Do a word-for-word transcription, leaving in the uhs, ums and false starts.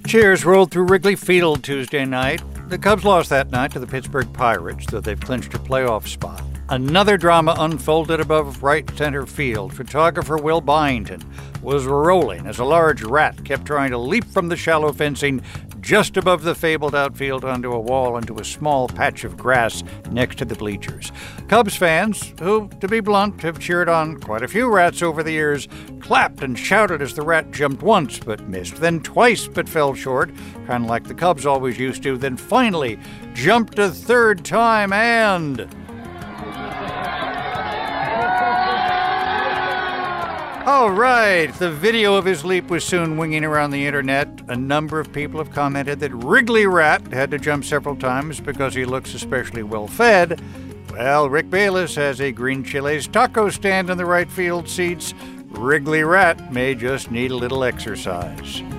Cheers rolled through Wrigley Field Tuesday night. The Cubs lost that night to the Pittsburgh Pirates, though they've clinched a playoff spot. Another drama unfolded above right center field. Photographer Will Byington was rolling as a large rat kept trying to leap from the shallow fencing just above the fabled outfield onto a wall into a small patch of grass next to the bleachers. Cubs fans, who, to be blunt, have cheered on quite a few rats over the years, clapped and shouted as the rat jumped once but missed, then twice but fell short, kind of like the Cubs always used to, then finally jumped a third time and... All right, the video of his leap was soon winging around the internet. A number of people have commented that Wrigley Rat had to jump several times because he looks especially well-fed. Well, Rick Bayless has a Green Chile's taco stand in the right field seats. Wrigley Rat may just need a little exercise.